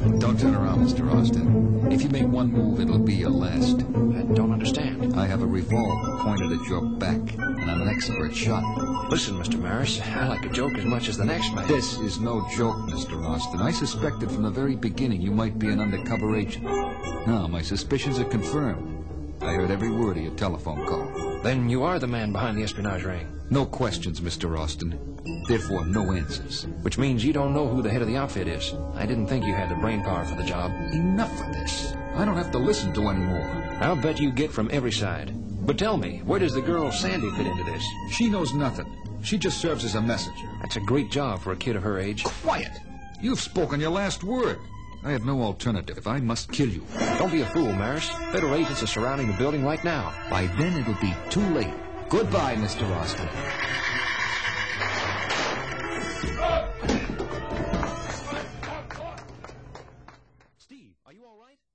Don't turn around, Mr. Austin. If you make one move, it'll be your last. I don't understand. I have a revolver pointed at your back, and I'm an expert shot. Listen, Mr. Maris, I like a joke as much as the next man. This is no joke, Mr. Austin. I suspected from the very beginning you might be an undercover agent. Now, my suspicions are confirmed. I heard every word of your telephone call. Then you are the man behind the espionage ring. No questions, Mr. Austin. Therefore, no answers. Which means you don't know who the head of the outfit is. I didn't think you had the brain power for the job. Enough of this. I don't have to listen to any more. I'll bet you get from every side. But tell me, where does the girl Sandy fit into this? She knows nothing. She just serves as a messenger. That's a great job for a kid of her age. Quiet! You've spoken your last word. I have no alternative. I must kill you. Don't be a fool, Maris. Federal agents are surrounding the building right now. By then, it'll be too late. Goodbye, Mr. Austin.